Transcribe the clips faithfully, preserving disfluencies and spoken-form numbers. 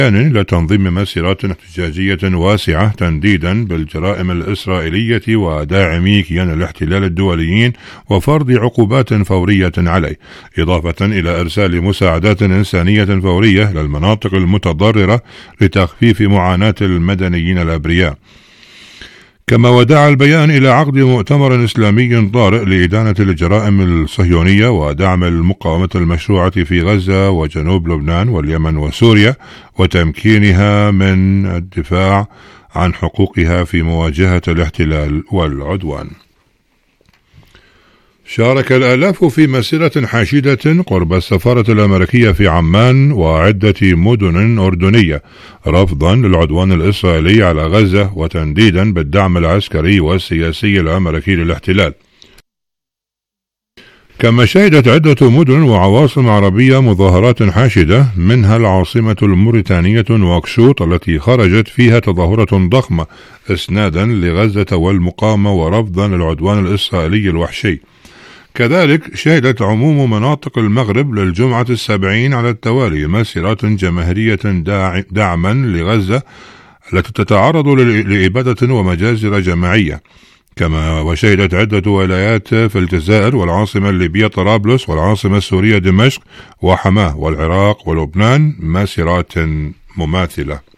لتنظيم مسيرات احتجاجية واسعة تنديدا بالجرائم الإسرائيلية وداعمي كيان الاحتلال الدوليين وفرض عقوبات فورية عليه، إضافة إلى إرسال مساعدات إنسانية فورية للمناطق المتضررة لتخفيف معاناة المدنيين الأبرياء. كما ودعا البيان إلى عقد مؤتمر إسلامي طارئ لإدانة الجرائم الصهيونية ودعم المقاومة المشروعة في غزة وجنوب لبنان واليمن وسوريا، وتمكينها من الدفاع عن حقوقها في مواجهة الاحتلال والعدوان. شارك الآلاف في مسيرة حاشدة قرب السفارة الأمريكية في عمان وعدة مدن أردنية رفضا للعدوان الإسرائيلي على غزة وتنديدا بالدعم العسكري والسياسي الأمريكي للاحتلال. كما شهدت عدة مدن وعواصم عربية مظاهرات حاشدة، منها العاصمة الموريتانية نواكشوط التي خرجت فيها تظاهرة ضخمة إسنادا لغزة والمقاومة ورفضا للعدوان الإسرائيلي الوحشي. كذلك شهدت عموم مناطق المغرب للجمعة السبعين على التوالي مسيرات جماهيرية دعما لغزة التي تتعرض لإبادة ومجازر جماعية. كما وشهدت عدة ولايات في الجزائر والعاصمة الليبية طرابلس والعاصمة السورية دمشق وحماه والعراق ولبنان مسيرات مماثلة.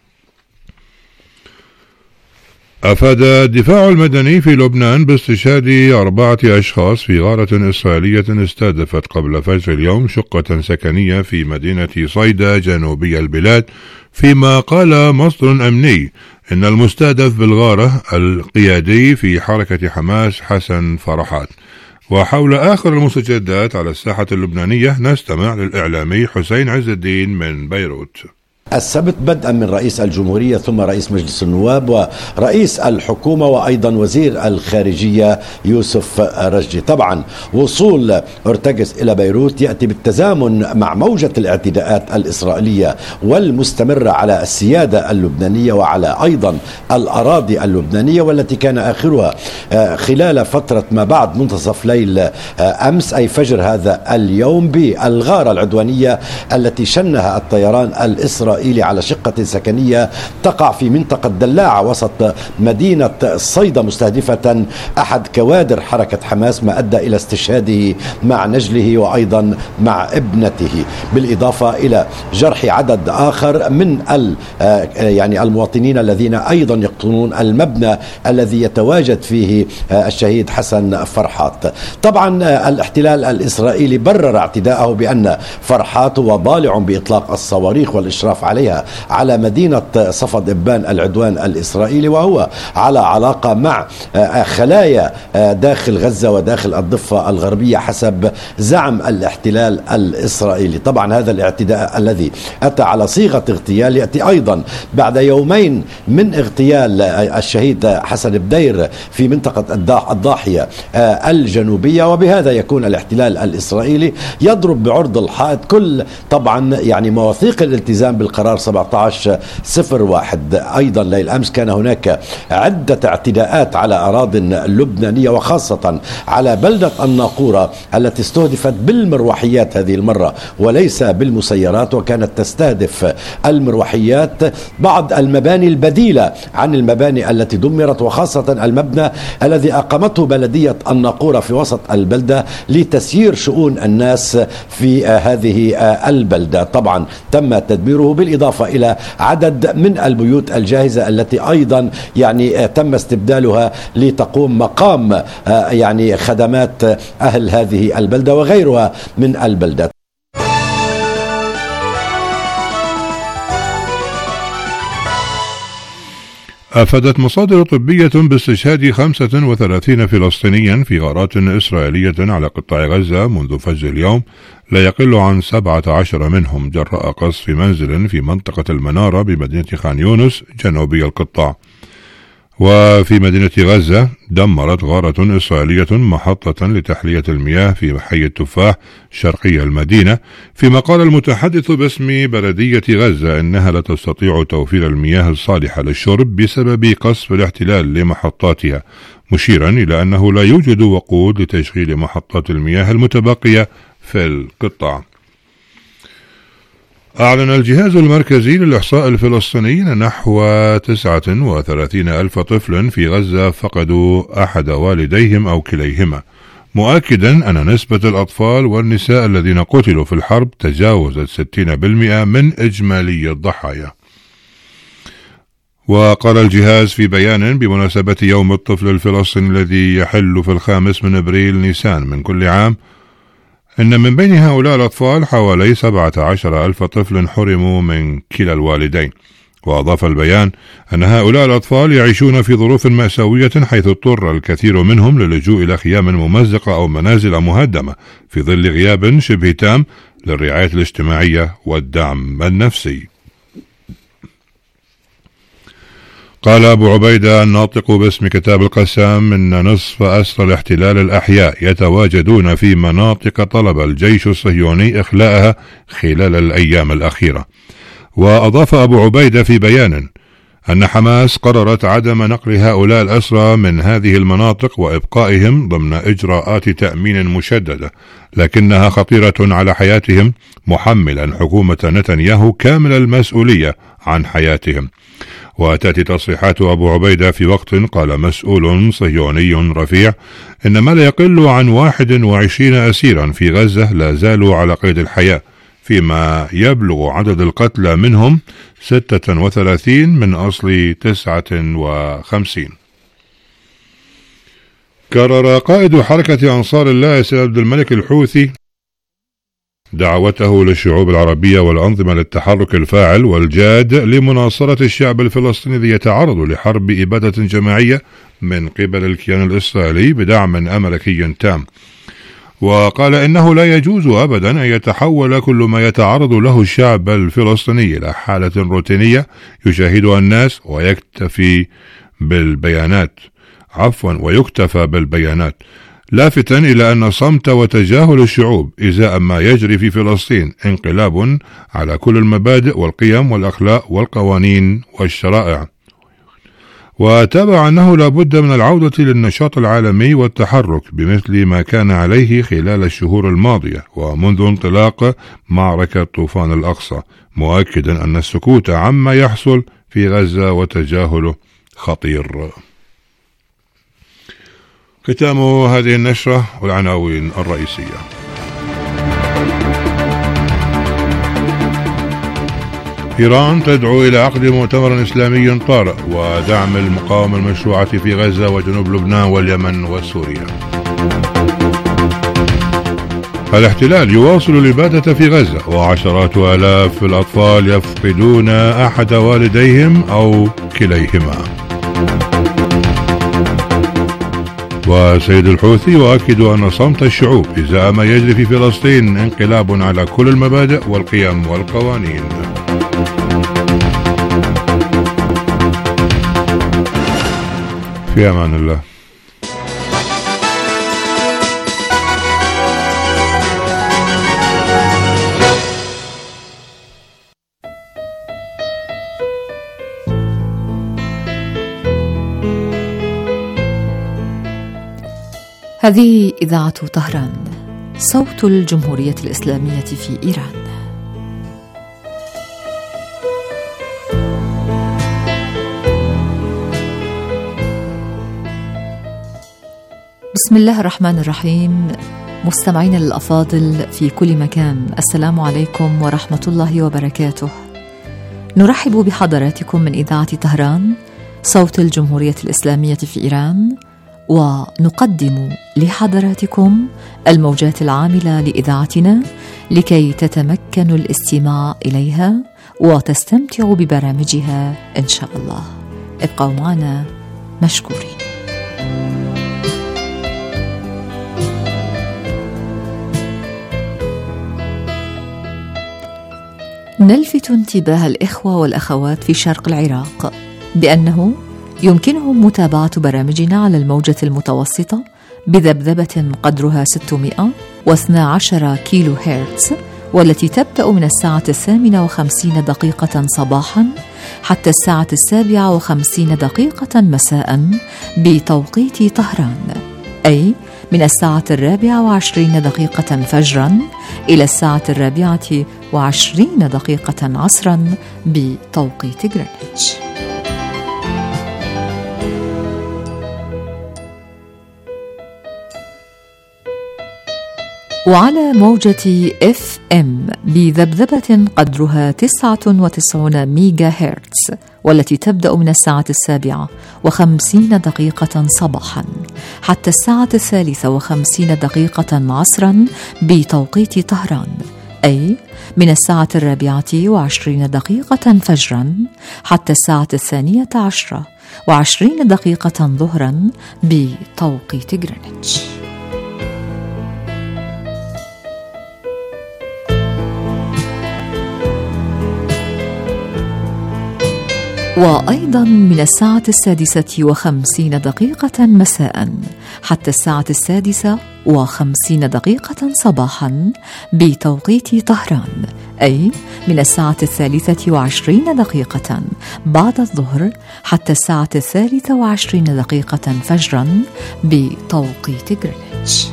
أفاد الدفاع المدني في لبنان باستشهاد أربعة أشخاص في غارة إسرائيلية استهدفت قبل فجر اليوم شقة سكنية في مدينة صيدا جنوبي البلاد، فيما قال مصدر أمني إن المستهدف بالغارة القيادي في حركة حماس حسن فرحات. وحول آخر المستجدات على الساحة اللبنانية نستمع للإعلامي حسين عز الدين من بيروت. السبت بدءا من رئيس الجمهورية ثم رئيس مجلس النواب ورئيس الحكومة وأيضا وزير الخارجية يوسف رجي. طبعا وصول أورتيغس إلى بيروت يأتي بالتزامن مع موجة الاعتداءات الإسرائيلية والمستمرة على السيادة اللبنانية وعلى أيضا الأراضي اللبنانية، والتي كان آخرها خلال فترة ما بعد منتصف ليل أمس أي فجر هذا اليوم بالغارة العدوانية التي شنها الطيران الإسرائيلي على شقة سكنية تقع في منطقة دلاعة وسط مدينة صيدا، مستهدفة أحد كوادر حركة حماس، ما أدى إلى استشهاده مع نجله وأيضا مع ابنته، بالإضافة إلى جرح عدد آخر من يعني المواطنين الذين أيضا يقطنون المبنى الذي يتواجد فيه الشهيد حسن فرحات. طبعا الاحتلال الإسرائيلي برر اعتداءه بأن فرحات هو ضالع بإطلاق الصواريخ والإشراف عليها على مدينة صفد إبان العدوان الإسرائيلي، وهو على علاقة مع خلايا داخل غزة وداخل الضفة الغربية حسب زعم الاحتلال الإسرائيلي. طبعا هذا الاعتداء الذي أتى على صيغة اغتيال يأتي أيضا بعد يومين من اغتيال الشهيد حسن بدير في منطقة الضاحية الجنوبية، وبهذا يكون الاحتلال الإسرائيلي يضرب بعرض الحائط كل طبعا يعني مواثيق الالتزام بالقرار سبعة عشر صفر واحد. أيضا ليل أمس كان هناك عدة اعتداءات على أراضٍ لبنانية وخاصة على بلدة الناقورة التي استهدفت بالمروحيات هذه المرة وليس بالمسيرات، وكانت تستهدف المروحيات بعض المباني البديلة عن المباني التي دمرت، وخاصة المبنى الذي أقامته بلدية الناقورة في وسط البلدة لتسيير شؤون الناس في هذه البلدة. طبعا تم تدميره، بالإضافة إلى عدد من البيوت الجاهزة التي أيضا يعني تم استبدالها لتقوم مقام يعني خدمات أهل هذه البلدة وغيرها من البلدات. أفادت مصادر طبية باستشهاد خمسة وثلاثين فلسطينيا في غارات إسرائيلية على قطاع غزة منذ فجر اليوم، لا يقل عن سبعة عشر منهم جراء قصف منزل في منطقة المنارة بمدينة خان يونس جنوبي القطاع. وفي مدينة غزة دمرت غارة إسرائيلية محطة لتحلية المياه في حي التفاح شرقي المدينة، فيما قال المتحدث باسم بلدية غزة إنها لا تستطيع توفير المياه الصالحة للشرب بسبب قصف الاحتلال لمحطاتها، مشيرا إلى أنه لا يوجد وقود لتشغيل محطات المياه المتبقية في القطاع. أعلن الجهاز المركزي للإحصاء الفلسطيني نحو تسعة وثلاثين ألف طفل في غزة فقدوا أحد والديهم أو كليهما، مؤكدا أن نسبة الأطفال والنساء الذين قتلوا في الحرب تجاوزت ستين بالمئة من إجمالي الضحايا. وقال الجهاز في بيان بمناسبة يوم الطفل الفلسطيني الذي يحل في الخامس من أبريل نيسان من كل عام إن من بين هؤلاء الأطفال حوالي سبعة عشر ألف طفل حرموا من كلا الوالدين. وأضاف البيان أن هؤلاء الأطفال يعيشون في ظروف مأساوية، حيث اضطر الكثير منهم للجوء إلى خيام ممزقة أو منازل مهدمة في ظل غياب شبه تام للرعاية الاجتماعية والدعم النفسي. قال أبو عبيدة الناطق باسم كتاب القسام إن نصف أسرى الاحتلال الأحياء يتواجدون في مناطق طلب الجيش الصهيوني إخلاءها خلال الأيام الأخيرة. وأضاف أبو عبيدة في بيان أن حماس قررت عدم نقل هؤلاء الأسرى من هذه المناطق وإبقائهم ضمن إجراءات تأمين مشددة، لكنها خطيرة على حياتهم، محملا حكومة نتنياهو كامل المسؤولية عن حياتهم. وتأتي تصريحات أبو عبيدة في وقت قال مسؤول صهيوني رفيع إن ما لا يقل عن واحد وعشرين أسيرا في غزة لا زالوا على قيد الحياة، فيما يبلغ عدد القتلى منهم ستة وثلاثين من أصل تسعة وخمسين. كرر قائد حركة أنصار الله سيد عبد الملك الحوثي دعوته للشعوب العربية والأنظمة للتحرك الفاعل والجاد لمناصرة الشعب الفلسطيني الذي يتعرض لحرب إبادة جماعية من قبل الكيان الإسرائيلي بدعم أمريكي تام. وقال إنه لا يجوز أبدا أن يتحول كل ما يتعرض له الشعب الفلسطيني إلى حالة روتينية يشاهدها الناس ويكتفي بالبيانات عفوا ويكتفى بالبيانات لافتا إلى أن صمت وتجاهل الشعوب إزاء ما يجري في فلسطين انقلاب على كل المبادئ والقيم والأخلاق والقوانين والشرائع. وتابع أنه لا بد من العودة للنشاط العالمي والتحرك بمثل ما كان عليه خلال الشهور الماضية ومنذ انطلاق معركة طوفان الأقصى، مؤكدا أن السكوت عما يحصل في غزة وتجاهله خطير. ختام هذه النشرة والعناوين الرئيسية. إيران تدعو إلى عقد مؤتمر إسلامي طارئ ودعم المقاومة المشروعة في غزة وجنوب لبنان واليمن وسوريا. الاحتلال يواصل الإبادة في غزة وعشرات آلاف الأطفال يفقدون أحد والديهم أو كليهما. وسيد الحوثي يؤكد أن صمت الشعوب إزاء ما يجري في فلسطين انقلاب على كل المبادئ والقيم والقوانين. في أمان الله. هذه إذاعة طهران، صوت الجمهورية الإسلامية في إيران. بسم الله الرحمن الرحيم. مستمعين الأفاضل في كل مكان، السلام عليكم ورحمة الله وبركاته. نرحب بحضراتكم من إذاعة طهران، صوت الجمهورية الإسلامية في إيران، ونقدم لحضراتكم الموجات العاملة لإذاعتنا لكي تتمكنوا الاستماع إليها وتستمتعوا ببرامجها إن شاء الله. ابقوا معنا مشكورين. نلفت انتباه الإخوة والأخوات في شرق العراق بأنه يمكنهم متابعة برامجنا على الموجة المتوسطة بذبذبة قدرها ستمائة واثني عشر كيلو هرتز، والتي تبدأ من الساعة الثامنة وخمسين دقيقة صباحا حتى الساعة السابعة وخمسين دقيقة مساء بتوقيت طهران، أي من الساعة الرابعة وعشرين دقيقة فجرا إلى الساعة الرابعة وعشرين دقيقة عصرا بتوقيت غرينتش. وعلى موجة اف ام بذبذبة قدرها تسعة وتسعين ميجا هرتز، والتي تبدأ من الساعة السابعة وخمسين دقيقة صباحا حتى الساعة الثالثة وخمسين دقيقة عصرا بتوقيت طهران، أي من الساعة الرابعة وعشرين دقيقة فجرا حتى الساعة الثانية عشرة وعشرين دقيقة ظهرا بتوقيت غرينتش. وأيضا من الساعة السادسة وخمسين دقيقة مساء حتى الساعة السادسة وخمسين دقيقة صباحا بتوقيت طهران، أي من الساعة الثالثة وعشرين دقيقة بعد الظهر حتى الساعة الثالثة وعشرين دقيقة فجرا بتوقيت غرينتش.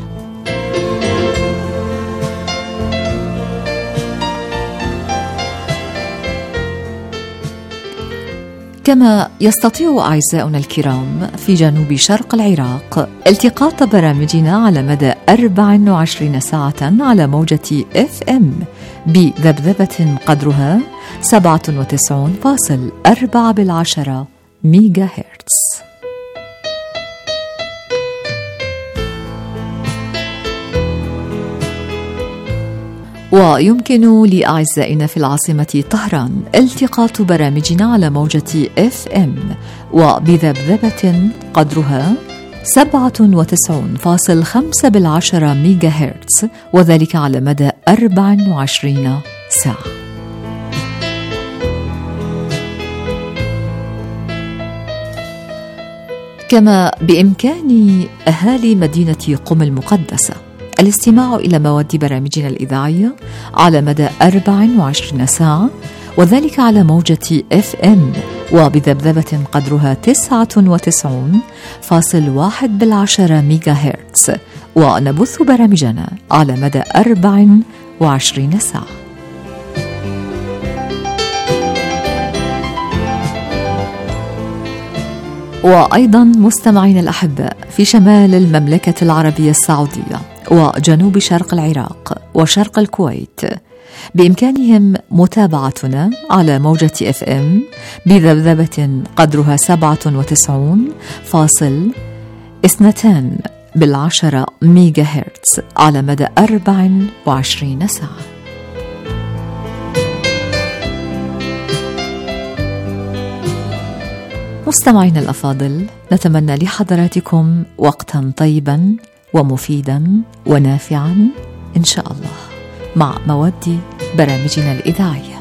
كما يستطيع أعزائنا الكرام في جنوب شرق العراق التقاط برامجنا على مدى أربع وعشرين ساعة على موجة اف ام بذبذبة قدرها سبعة وتسعين فاصل أربعة بالعشرة ميجا هرتز. ويمكن لأعزائنا في العاصمة طهران التقاط برامجنا على موجة اف ام وبذبذبة قدرها سبعة وتسعين فاصل خمسة بالعشرة ميجا هرتز، وذلك على مدى أربع وعشرين ساعة. كما بإمكان أهالي مدينة قم المقدسة الاستماع إلى مواد برامجنا الإذاعية على مدى أربع وعشرين ساعة، وذلك على موجة اف ام وبذبذبة قدرها تسعة وتسعين فاصل واحد بالعشرة ميجا هرتز، ونبث برامجنا على مدى أربع وعشرين ساعة. وأيضا مستمعين الأحباء في شمال المملكة العربية السعودية وجنوب شرق العراق وشرق الكويت بإمكانهم متابعتنا على موجة اف ام بذبذبة قدرها سبعة وتسعين فاصل اثنتان بالعشرة ميجا هرتز على مدى أربع وعشرين ساعة. مستمعين الأفاضل، نتمنى لحضراتكم وقتا طيبا ومفيدا ونافعا إن شاء الله مع مواد برامجنا الإذاعية.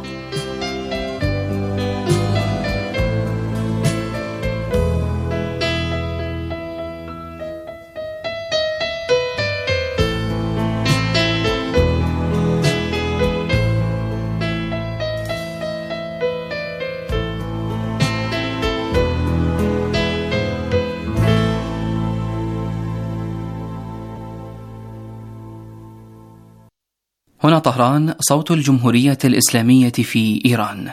هنا طهران، صوت الجمهورية الإسلامية في إيران.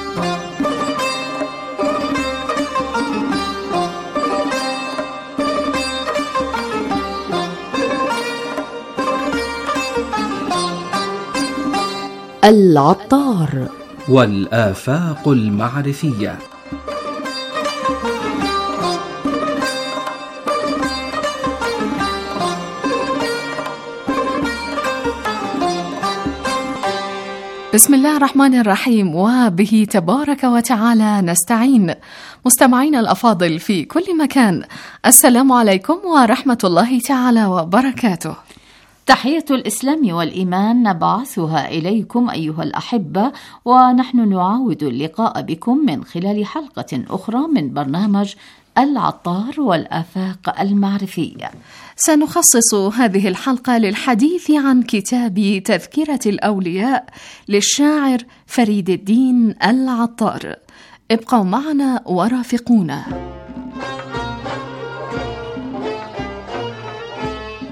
العطار والآفاق المعرفية. بسم الله الرحمن الرحيم، وبه تبارك وتعالى نستعين. مستمعين الأفاضل في كل مكان، السلام عليكم ورحمة الله تعالى وبركاته. تحية الإسلام والإيمان نبعثها إليكم أيها الأحبة، ونحن نعاود اللقاء بكم من خلال حلقة أخرى من برنامج العطار والآفاق المعرفية. سنخصص هذه الحلقة للحديث عن كتاب تذكرة الأولياء للشاعر فريد الدين العطار. ابقوا معنا ورافقونا.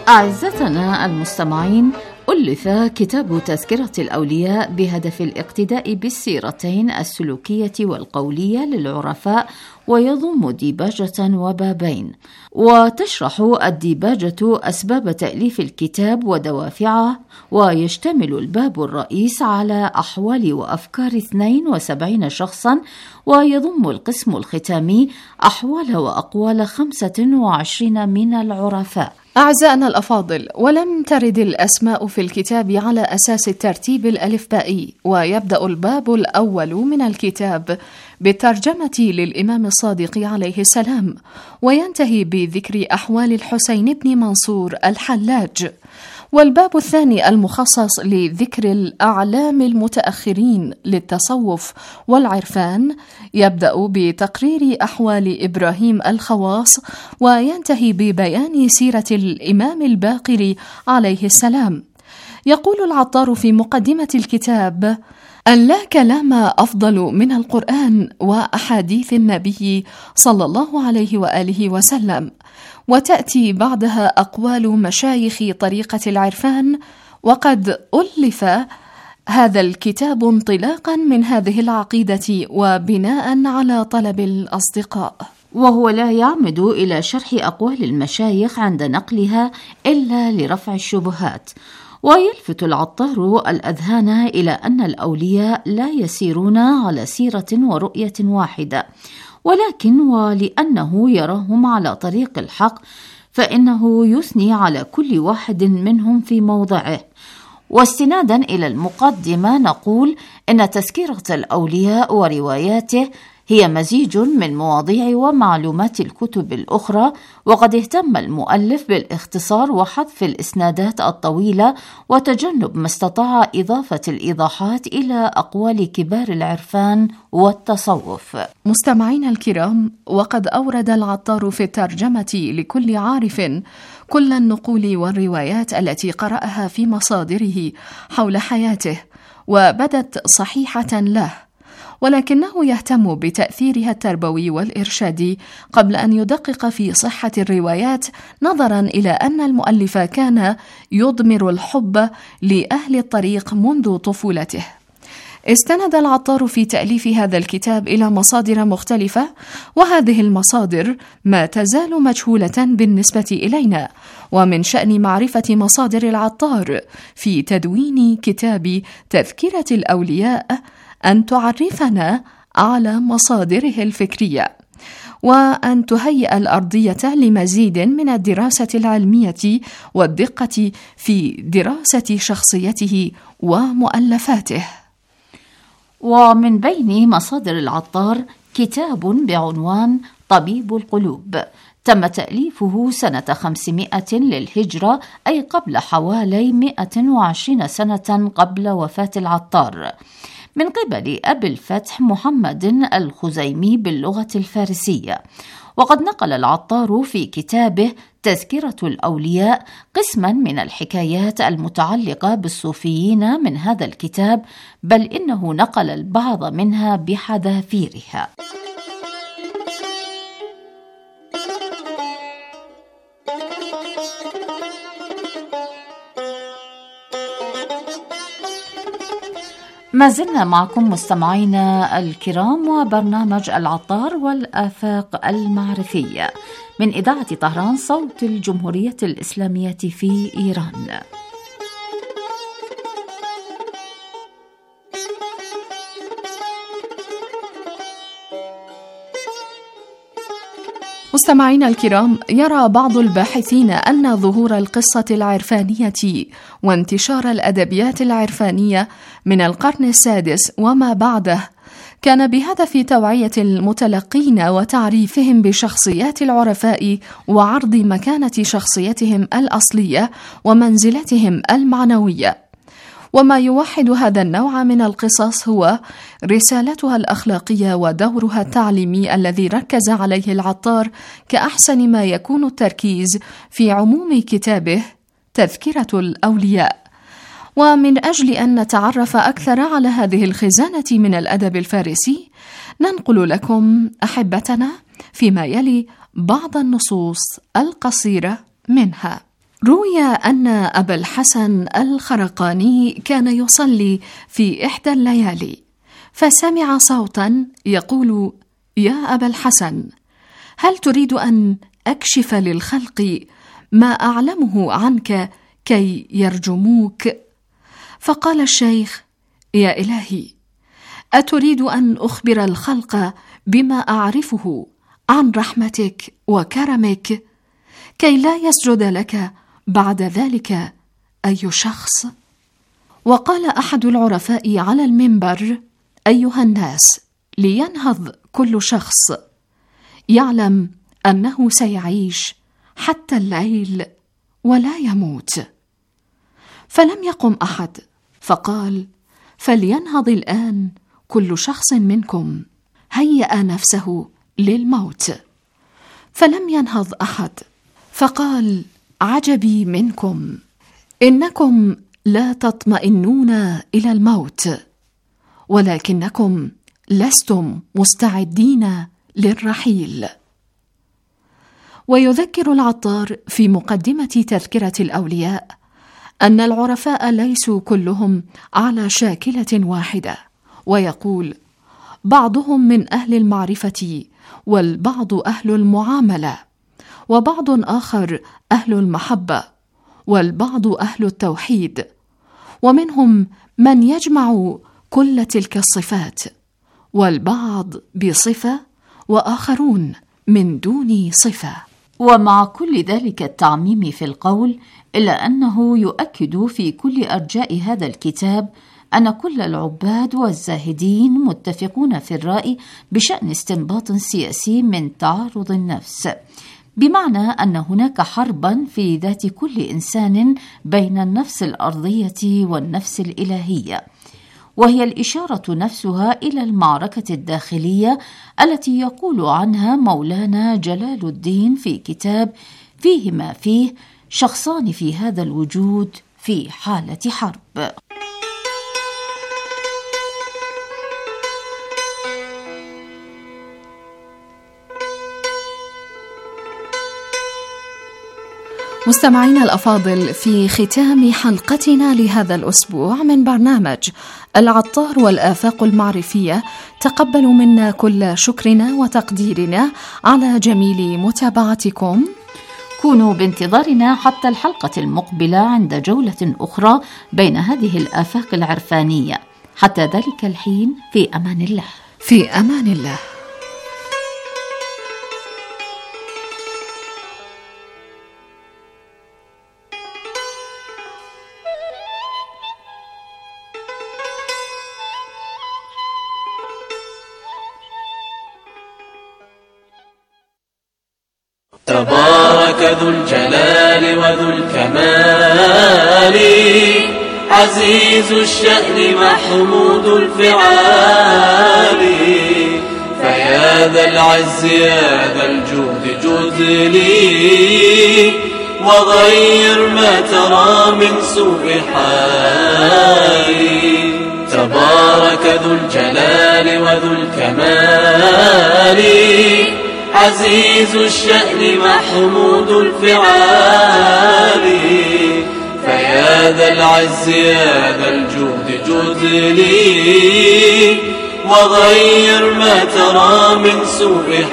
أعزتنا المستمعين، ألف كتاب تذكرة الأولياء بهدف الاقتداء بالسيرتين السلوكية والقولية للعرفاء، ويضم ديباجة وبابين. وتشرح الديباجة أسباب تأليف الكتاب ودوافعه، ويشتمل الباب الرئيس على أحوال وأفكار اثنين وسبعين شخصا، ويضم القسم الختامي أحوال وأقوال خمسة وعشرين من العرفاء. أعزائنا الأفاضل، ولم ترد الأسماء في الكتاب على أساس الترتيب الألفبائي، ويبدأ الباب الأول من الكتاب بالترجمة للإمام الصادق عليه السلام، وينتهي بذكر أحوال الحسين بن منصور الحلاج. والباب الثاني المخصص لذكر الأعلام المتأخرين للتصوف والعرفان يبدأ بتقرير أحوال إبراهيم الخواص، وينتهي ببيان سيرة الإمام الباقر عليه السلام. يقول العطار في مقدمة الكتاب: أن لا كلام أفضل من القرآن وأحاديث النبي صلى الله عليه وآله وسلم، وتأتي بعدها أقوال مشايخ طريقة العرفان. وقد ألف هذا الكتاب انطلاقا من هذه العقيدة وبناء على طلب الأصدقاء، وهو لا يعمد إلى شرح أقوال المشايخ عند نقلها إلا لرفع الشبهات. ويلفت العطار الأذهان إلى أن الأولياء لا يسيرون على سيرة ورؤية واحدة، ولكن ولأنه يراهم على طريق الحق فإنه يثني على كل واحد منهم في موضعه. واستنادا إلى المقدمة نقول إن تذكرة الأولياء ورواياته هي مزيج من مواضيع ومعلومات الكتب الأخرى، وقد اهتم المؤلف بالاختصار وحذف الإسنادات الطويلة وتجنب ما استطاع إضافة الإيضاحات إلى أقوال كبار العرفان والتصوف. مستمعين الكرام، وقد أورد العطار في الترجمة لكل عارف كل النقول والروايات التي قرأها في مصادره حول حياته، وبدت صحيحة له، ولكنه يهتم بتأثيرها التربوي والإرشادي قبل أن يدقق في صحة الروايات، نظرا إلى أن المؤلف كان يضمر الحب لأهل الطريق منذ طفولته. استند العطار في تأليف هذا الكتاب إلى مصادر مختلفة، وهذه المصادر ما تزال مجهولة بالنسبة إلينا، ومن شأن معرفة مصادر العطار في تدوين كتاب تذكرة الأولياء أن تعرفنا على مصادره الفكرية، وأن تهيئ الأرضية لمزيد من الدراسة العلمية والدقة في دراسة شخصيته ومؤلفاته. ومن بين مصادر العطار كتاب بعنوان طبيب القلوب، تم تأليفه سنة خمسمائة للهجرة، أي قبل حوالي مئة وعشرين سنة قبل وفاة العطار، من قبل أبي الفتح محمد الخزيمي باللغة الفارسية. وقد نقل العطار في كتابه تذكرة الأولياء قسما من الحكايات المتعلقة بالصوفيين من هذا الكتاب، بل إنه نقل البعض منها بحذافيرها. ما زلنا معكم مستمعينا الكرام، وبرنامج العطار والآفاق المعرفية من إذاعة طهران، صوت الجمهورية الإسلامية في إيران. مستمعينا الكرام، يرى بعض الباحثين أن ظهور القصة العرفانية وانتشار الأدبيات العرفانية من القرن السادس وما بعده كان بهدف توعية المتلقين وتعريفهم بشخصيات العرفاء وعرض مكانة شخصيتهم الأصلية ومنزلتهم المعنوية. وما يوحد هذا النوع من القصص هو رسالتها الأخلاقية ودورها التعليمي الذي ركز عليه العطار كأحسن ما يكون التركيز في عموم كتابه تذكرة الأولياء. ومن أجل أن نتعرف أكثر على هذه الخزانة من الأدب الفارسي، ننقل لكم أحبتنا فيما يلي بعض النصوص القصيرة منها. روي أن أبا الحسن الخرقاني كان يصلي في إحدى الليالي، فسمع صوتا يقول: يا أبا الحسن، هل تريد أن أكشف للخلق ما أعلمه عنك كي يرجموك؟ فقال الشيخ: يا إلهي، أتريد أن أخبر الخلق بما أعرفه عن رحمتك وكرمك كي لا يسجد لك بعد ذلك أي شخص؟ وقال أحد العرفاء على المنبر: أيها الناس، لينهض كل شخص يعلم أنه سيعيش حتى الليل ولا يموت. فلم يقم أحد، فقال: فلينهض الآن كل شخص منكم هيأ نفسه للموت. فلم ينهض أحد، فقال: عجبي منكم، إنكم لا تطمئنون إلى الموت، ولكنكم لستم مستعدين للرحيل. ويذكر العطار في مقدمة تذكرة الأولياء أن العرفاء ليسوا كلهم على شاكلة واحدة، ويقول: بعضهم من أهل المعرفة، والبعض أهل المعاملة، وبعض آخر أهل المحبة، والبعض أهل التوحيد، ومنهم من يجمع كل تلك الصفات، والبعض بصفة وآخرون من دون صفة. ومع كل ذلك التعميم في القول، إلا أنه يؤكد في كل أرجاء هذا الكتاب أن كل العباد والزاهدين متفقون في الرأي بشأن استنباط سياسي من تعارض النفس، بمعنى أن هناك حربا في ذات كل إنسان بين النفس الأرضية والنفس الإلهية، وهي الإشارة نفسها إلى المعركة الداخلية التي يقول عنها مولانا جلال الدين في كتاب فيه ما فيه: شخصان في هذا الوجود في حالة حرب. مستمعينا الأفاضل، في ختام حلقتنا لهذا الأسبوع من برنامج العطار والآفاق المعرفية، تقبلوا منا كل شكرنا وتقديرنا على جميل متابعتكم. كونوا بانتظارنا حتى الحلقة المقبلة عند جولة أخرى بين هذه الآفاق العرفانية. حتى ذلك الحين، في أمان الله. في أمان الله. تبارك ذو الجلال وذو الكمال، عزيز الشأن محمود الفعال. فيا ذا العز يا ذا الجود جد لي، وغير ما ترى من سوء حالي. تبارك ذو الجلال وذو الكمال، عزيز الشأن محمود الفعال. فيا ذا العز يا ذا الجود جد لي، وغير ما ترى من سوء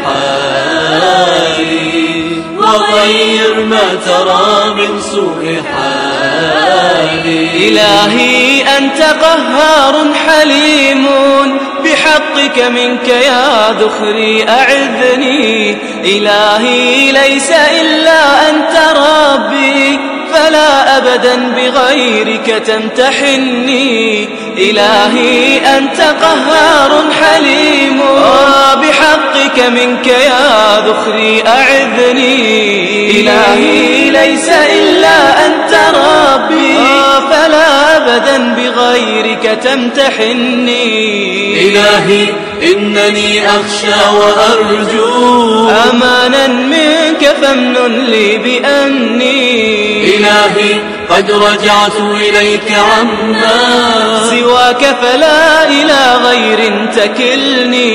حالي. وغير ما ترى من سوء حالي. إلهي أنت قهار حليم، بحقك منك يا ذخري أعذني. إلهي ليس إلا أنت ربي، فلا أبدا بغيرك تمتحني. إلهي أنت قهار حليم، بحقك منك يا ذخري أعذني. إلهي ليس إلا أنت ربي، فلا أبدا بغيرك تمتحني. إلهي إنني أخشى وأرجو أمانا منك، فامنن لي بأني. إلهي قد رجعت إليك عما سواك، فلا إلى غير تكلني.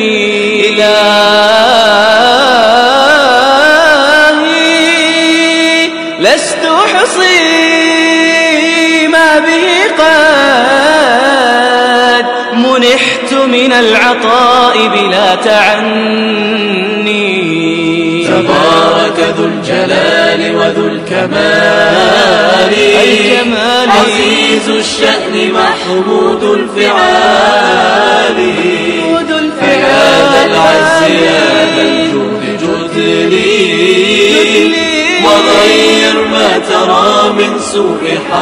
إلهي لست أحصي ما به قد منحت من العطاء بلا تعني. تبارك ذو الجلال وذو الكمال الكمال عزيز الشأن محمود الفعال. يا ذا العز يا ذا الجود جد لي وغير ما ترى من سوء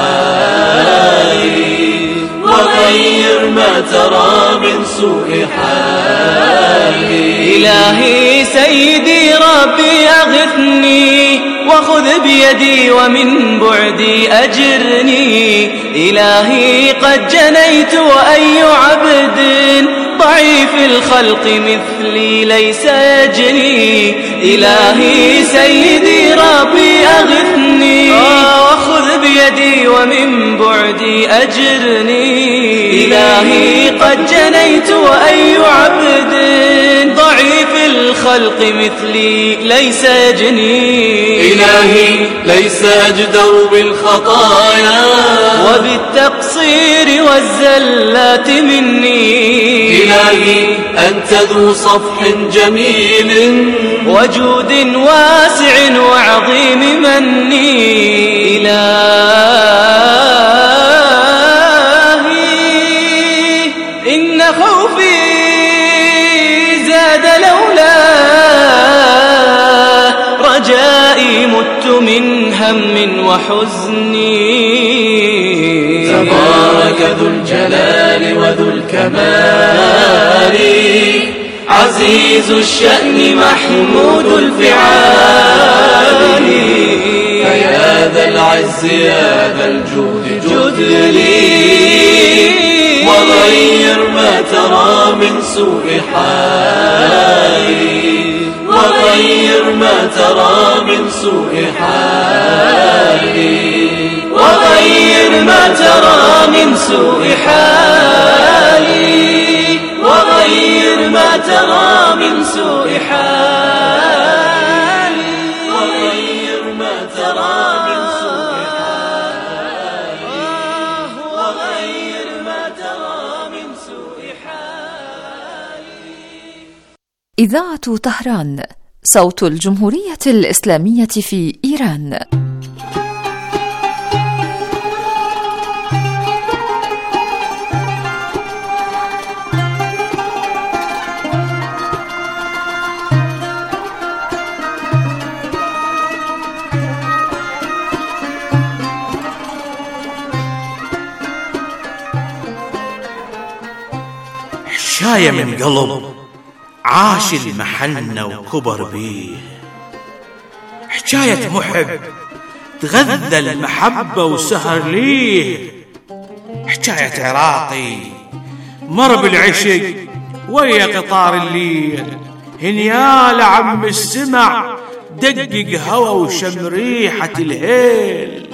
حالي. وغير ما ترى من سوء حالي. إلهي سيدي ربي أغثني وخذ بيدي ومن بعدي أجرني. إلهي قد جنيت وأي عبد ضعيف الخلق مثلي ليس يجني. إلهي سيدي ربي أغثني وخذ بيدي ومن بعدي أجرني. إلهي قد جنيت وأي عبد ضعيف الخلق مثلي ليس يجني. إلهي ليس أجدر بالخطايا وبالتقصير والزلات مني. إلهي أنت ذو صفح جميل وجود واسع وعظيم مني. إلهي إن خوفي زاد لولا رجائي مت من هم وحزني. تبارك ذو الجلال وذو الكمال عزيز الشأن محمود الفعال. فيا ذا العز يا ذا الجود جد لي وغير ما ترى من سوء حالي. وغير ما ترى من سوء حالي. وغير ما ترى من سوء حالي. وغير ما ترى من سوء حالي. وغير ما ترى من سوء حالي. وغير ما ترى من سوء حالي. إذاعة طهران، صوت الجمهورية الإسلامية في إيران. حشاية من قلب عاش المحنة وكبر بيه. حكاية محب تغذى المحبة وسهر ليه. حكاية عراقي مر بالعشق ويا قطار الليل. هنيال عم السمع دقق هوا وشم ريحة الهيل.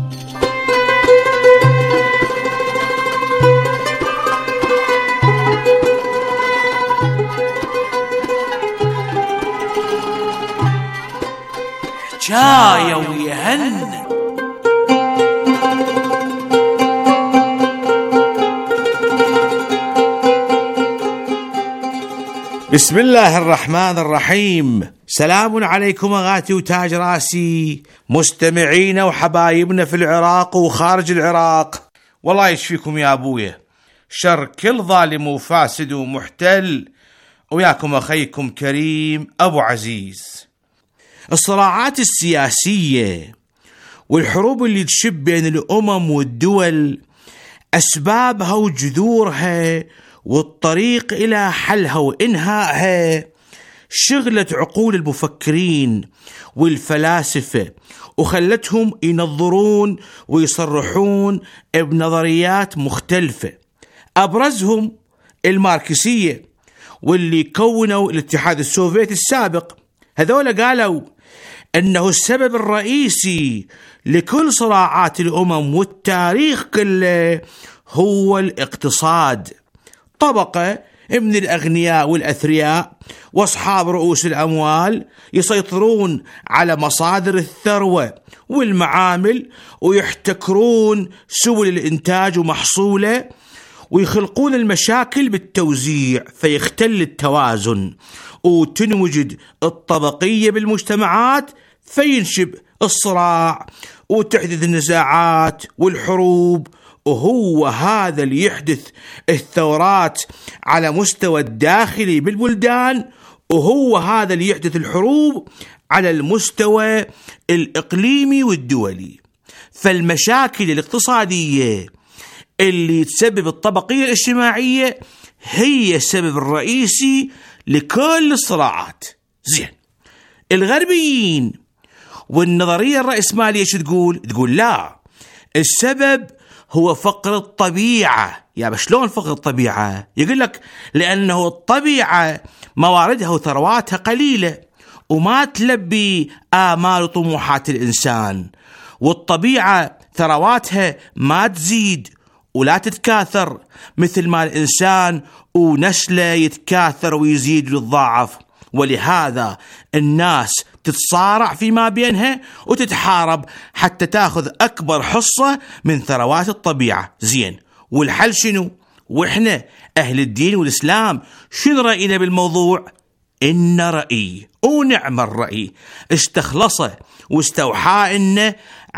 حكاية ويهن بسم الله الرحمن الرحيم. سلام عليكم أغاتي وتاج راسي، مستمعينا وحبايبنا في العراق وخارج العراق. والله يشفيكم يا أبويا شر كل ظالم وفاسد ومحتل، وياكم أخيكم كريم أبو عزيز. الصراعات السياسية والحروب اللي تشب بين الأمم والدول أسبابها وجذورها والطريق إلى حلها وإنهائها شغلت عقول المفكرين والفلاسفة وخلتهم ينظرون ويصرحون بنظريات مختلفة، أبرزهم الماركسية واللي كونوا الاتحاد السوفيتي السابق. هذول قالوا أنه السبب الرئيسي لكل صراعات الأمم والتاريخ كله هو الاقتصاد، طبقة من الأغنياء والأثرياء وأصحاب رؤوس الأموال يسيطرون على مصادر الثروة والمعامل ويحتكرون سبل الإنتاج ومحصوله ويخلقون المشاكل بالتوزيع فيختل التوازن وتنوجد الطبقية بالمجتمعات فينشب الصراع وتحدث النزاعات والحروب. وهو هذا اللي يحدث الثورات على مستوى الداخلي بالبلدان، وهو هذا اللي يحدث الحروب على المستوى الإقليمي والدولي. فالمشاكل الاقتصادية اللي تسبب الطبقية الاجتماعية هي السبب الرئيسي لكل الصراعات. زين، الغربيين والنظرية الرأسمالية شو تقول؟ تقول لا، السبب هو فقر الطبيعة. يا شلون فقر الطبيعة؟ يقول لك لأنه الطبيعة مواردها وثرواتها قليلة وما تلبي آمال وطموحات الإنسان، والطبيعة ثرواتها ما تزيد ولا تتكاثر مثل ما الإنسان ونسله يتكاثر ويزيد ويتضاعف. ولهذا الناس تتصارع فيما بينها وتتحارب حتى تاخذ أكبر حصة من ثروات الطبيعة. زين، والحل شنو؟ وإحنا أهل الدين والإسلام شنو رأينا بالموضوع؟ إن رأي ونعم الرأي استخلصه واستوحى إنه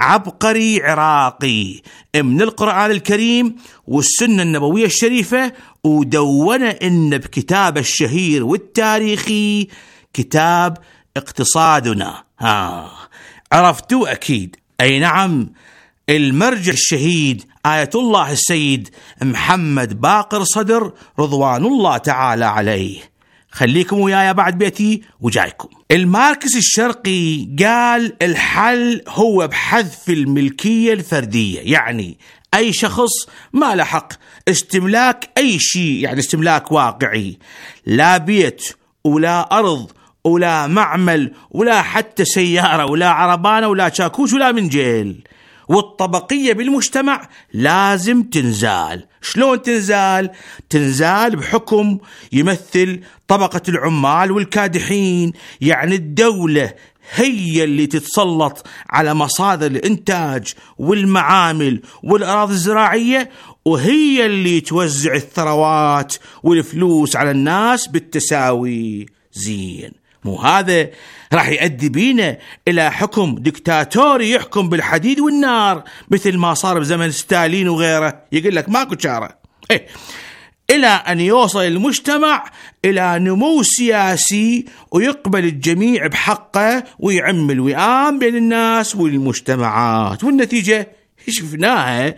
عبقري عراقي من القرآن الكريم والسنة النبوية الشريفة، ودون إن بكتاب الشهير والتاريخي كتاب اقتصادنا. ها عرفتوا أكيد؟ أي نعم، المرجع الشهيد آية الله السيد محمد باقر صدر رضوان الله تعالى عليه. خليكم وياي بعد بيتي وجايكم. الماركس الشرقي قال الحل هو بحذف الملكية الفردية، يعني أي شخص ما له حق استملاك أي شيء، يعني استملاك واقعي، لا بيت ولا أرض ولا معمل ولا حتى سيارة ولا عربانة ولا شاكوش ولا منجيل. والطبقية بالمجتمع لازم تنزال. شلون تنزال؟ تنزال بحكم يمثل طبقة العمال والكادحين، يعني الدولة هي اللي تتسلط على مصادر الإنتاج والمعامل والأراضي الزراعية، وهي اللي توزع الثروات والفلوس على الناس بالتساوي. زين، مو هذا راح يؤدي بينا إلى حكم ديكتاتوري يحكم بالحديد والنار مثل ما صار بزمن ستالين وغيره؟ يقول لك ماكو شارة. إيه، إلى أن يوصل المجتمع إلى نمو سياسي ويقبل الجميع بحقه ويعم الوئام بين الناس والمجتمعات. والنتيجة شفناها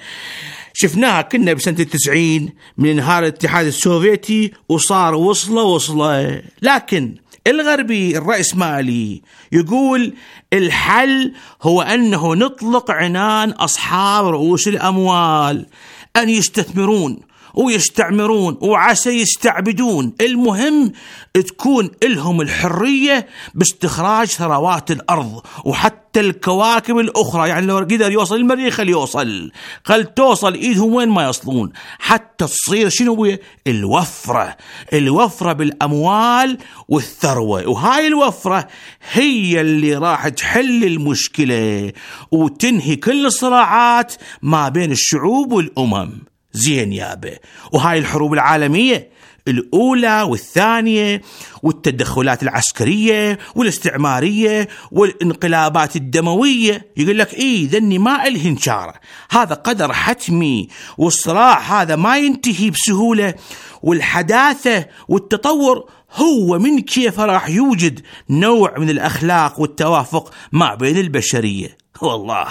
شفناها كنا بسنة التسعين من انهار الاتحاد السوفيتي وصار وصله وصله. لكن الغربي الرأسمالي يقول الحل هو أنه نطلق عنان أصحاب رؤوس الأموال أن يستثمرون ويستعمرون وعسى يستعبدون، المهم تكون لهم الحرية باستخراج ثروات الأرض وحتى الكواكب الأخرى. يعني لو قدر يوصل المريخ خلي يوصل، قال توصل إيدهم وين ما يصلون، حتى تصير شنو الوفرة الوفرة بالأموال والثروة. وهاي الوفرة هي اللي راح تحل المشكلة وتنهي كل الصراعات ما بين الشعوب والأمم. زين يابا، وهاي الحروب العالمية الأولى والثانية والتدخلات العسكرية والاستعمارية والانقلابات الدموية، يقول لك إيه ذني ما إلهن شارة، هذا قدر حتمي، والصراع هذا ما ينتهي بسهولة. والحداثة والتطور هو من كيف راح يوجد نوع من الأخلاق والتوافق ما بين البشرية. والله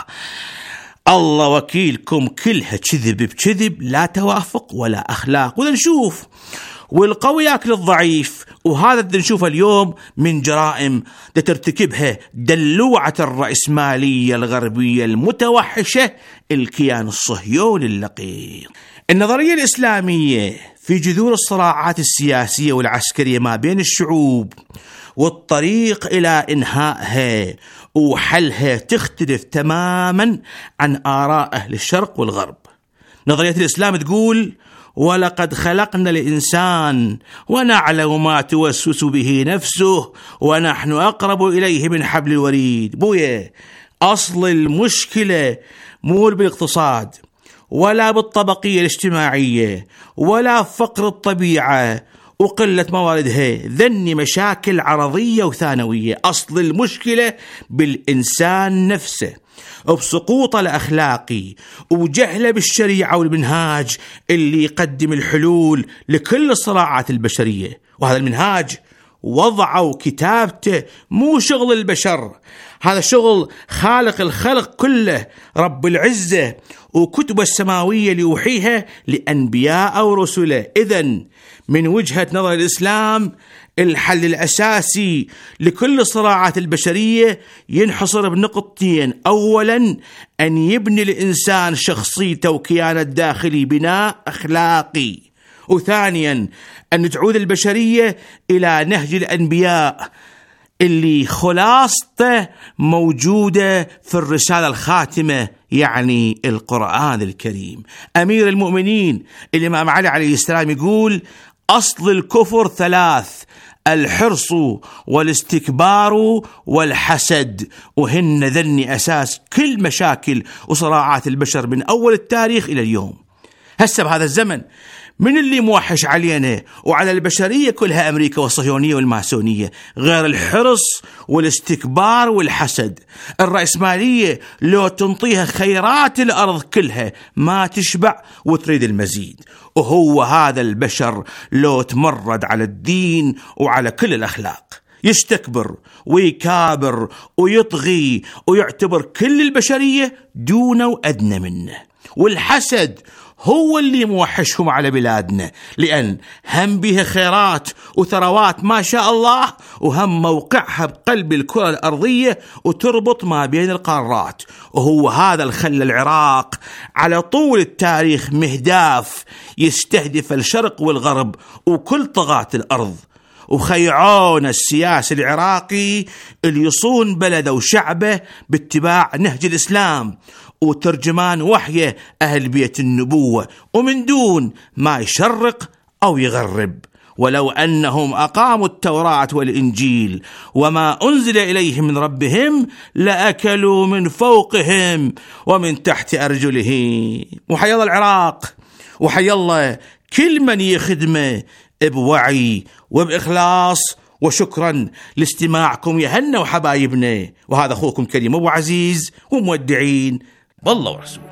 الله وكيلكم كلها كذب بكذب، لا توافق ولا أخلاق. وذا نشوف والقوي ياكل الضعيف، وهذا اللي نشوفه اليوم من جرائم ترتكبها دلوعة الرأسمالية الغربية المتوحشة الكيان الصهيوني اللقيط. النظرية الإسلامية في جذور الصراعات السياسية والعسكرية ما بين الشعوب والطريق إلى إنهائها وحلها تختلف تماما عن آراء أهل الشرق والغرب. نظرية الإسلام تقول ولقد خلقنا الإنسان ونعلم ما توسوس به نفسه ونحن أقرب إليه من حبل الوريد. بويا، أصل المشكلة مو بالاقتصاد ولا بالطبقية الاجتماعية ولا فقر الطبيعة وقلة مواردها، ذني مشاكل عرضية وثانوية. أصل المشكلة بالإنسان نفسه، وبسقوطه الأخلاقي وجهله بالشريعة والمنهاج اللي يقدم الحلول لكل الصراعات البشرية. وهذا المنهاج وضعه وكتابته مو شغل البشر، هذا شغل خالق الخلق كله، رب العزة، وكتبه السماوية اللي يوحيها لأنبياء ورسله. إذن من وجهة نظر الإسلام الحل الأساسي لكل الصراعات البشرية ينحصر بنقطتين: أولا أن يبني الإنسان شخصيته وكيانه الداخلي بناء أخلاقي، وثانيا أن تعود البشرية إلى نهج الأنبياء اللي خلاصته موجودة في الرسالة الخاتمة، يعني القرآن الكريم. أمير المؤمنين الإمام علي عليه السلام يقول: أصل الكفر ثلاث: الحرص والاستكبار والحسد، وهن ذني أساس كل مشاكل وصراعات البشر من أول التاريخ إلى اليوم. هسه بهذا الزمن من اللي موحش علينا وعلى البشرية كلها؟ أمريكا والصهيونية والماسونية، غير الحرص والاستكبار والحسد. الرأسمالية لو تنطيها خيرات الأرض كلها ما تشبع وتريد المزيد، وهو هذا البشر لو تمرد على الدين وعلى كل الأخلاق يستكبر ويكابر ويطغي ويعتبر كل البشرية دونه وأدنى منه. والحسد هو اللي موحشهم على بلادنا، لأن هم بها خيرات وثروات ما شاء الله، وهم موقعها بقلب الكرة الأرضية وتربط ما بين القارات. وهو هذا الخلى العراق على طول التاريخ مهداف يستهدف الشرق والغرب وكل طغاة الأرض، وخيعون السياسي العراقي اللي يصون بلده وشعبه باتباع نهج الإسلام وترجمان وحيه أهل بيت النبوة، ومن دون ما يشرق أو يغرب. ولو أنهم أقاموا التوراة والإنجيل وما أنزل إليهم من ربهم لأكلوا من فوقهم ومن تحت أرجلهم. وحي الله العراق، وحي الله كل من يخدمه بوعي وبإخلاص. وشكرا لاستماعكم يا هنا وحبايبنا، وهذا أخوكم كريم أبو عزيز، ومودعين بالله ورسوله.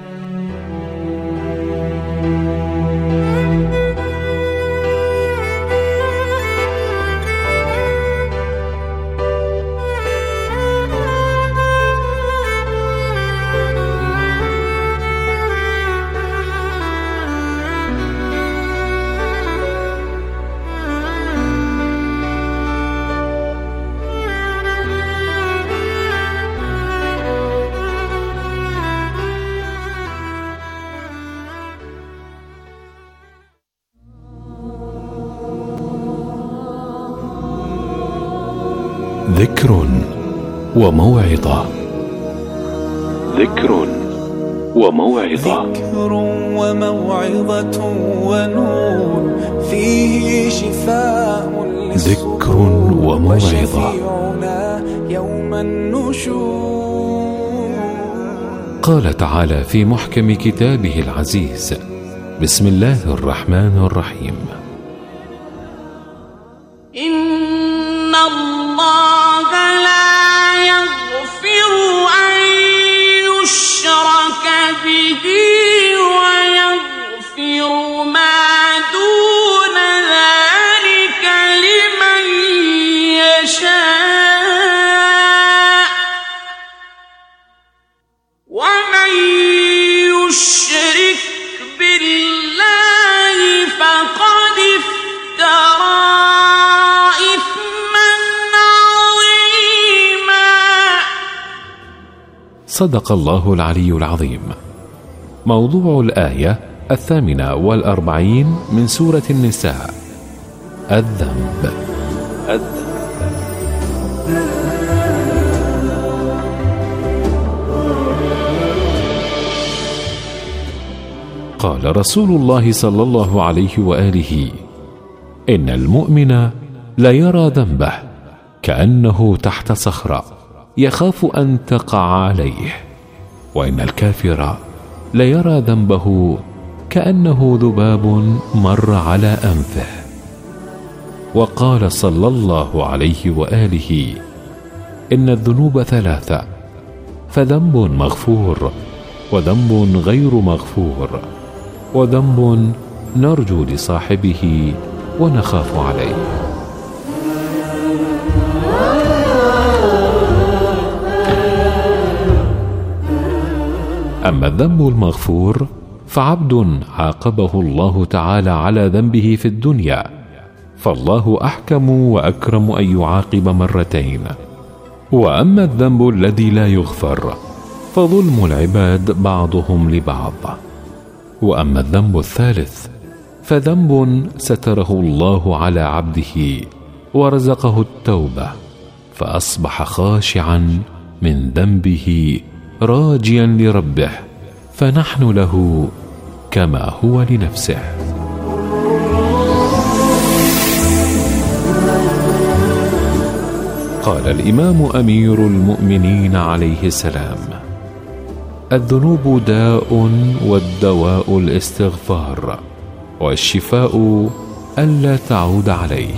ذكر وموعظة. ذكر وموعظة. ذكر وموعظة ونور فيه شفاء ذكر وموعظة يوم النشور. قال تعالى في محكم كتابه العزيز: بسم الله الرحمن الرحيم: إن الله لا يغفر أن يشرك به ويغفر ما دون ذلك لمن يشاء، ومن يشرك بالله فقد افترى صدق الله العلي العظيم. موضوع الآية الثامنة والأربعين من سورة النساء: الذنب. قال رسول الله صلى الله عليه وآله: إن المؤمن ليرى ذنبه كأنه تحت صخرة يخاف أن تقع عليه، وإن الكافر ليرى ذنبه كأنه ذباب مر على أنفه. وقال صلى الله عليه وآله: إن الذنوب ثلاثة، فذنب مغفور، وذنب غير مغفور، وذنب نرجو لصاحبه ونخاف عليه. أما الذنب المغفور فعبد عاقبه الله تعالى على ذنبه في الدنيا، فالله أحكم وأكرم أن يعاقب مرتين. وأما الذنب الذي لا يغفر فظلم العباد بعضهم لبعض. وأما الذنب الثالث فذنب ستره الله على عبده ورزقه التوبة، فأصبح خاشعا من ذنبه راجيا لربه، فنحن له كما هو لنفسه. قال الإمام أمير المؤمنين عليه السلام: الذنوب داء، والدواء الاستغفار، والشفاء ألا تعود عليه.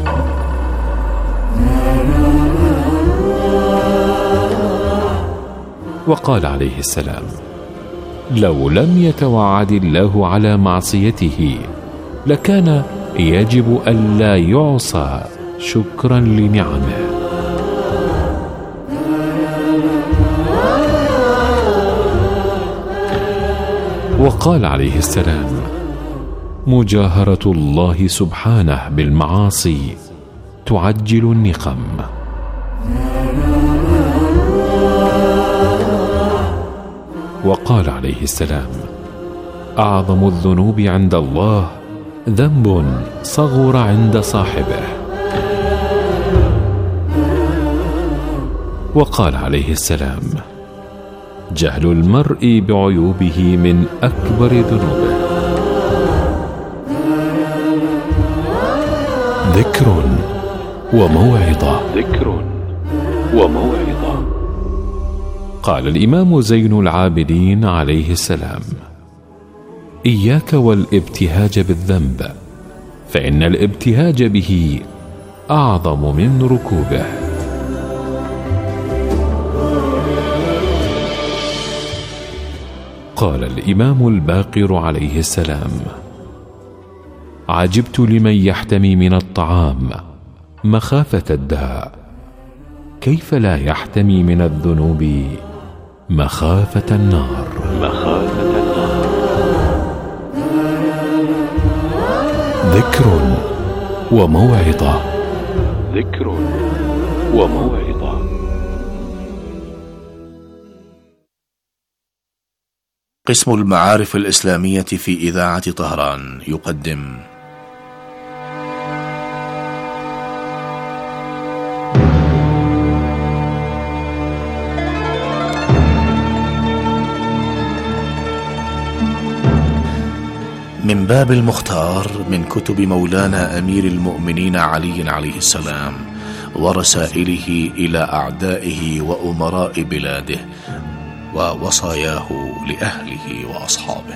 وقال عليه السلام: لو لم يتوعد الله على معصيته لكان يجب ألا يعصى شكرا لنعمه. وقال عليه السلام: مجاهرة الله سبحانه بالمعاصي تعجل النقم. وقال عليه السلام: أعظم الذنوب عند الله ذنب صغر عند صاحبه. وقال عليه السلام: جهل المرء بعيوبه من أكبر ذنوبه. ذكر وموعظة. ذكر وموعظة. قال الإمام زين العابدين عليه السلام: إياك والابتهاج بالذنب، فإن الابتهاج به أعظم من ركوبه. قال الإمام الباقر عليه السلام: عجبت لمن يحتمي من الطعام مخافة الداء، كيف لا يحتمي من الذنوب مخافة النار. مخافة النار. ذكر وموعظة. ذكر وموعظة. قسم المعارف الإسلامية في إذاعة طهران يقدم من باب المختار من كتب مولانا أمير المؤمنين علي عليه السلام ورسائله إلى أعدائه وأمراء بلاده ووصاياه لأهله وأصحابه.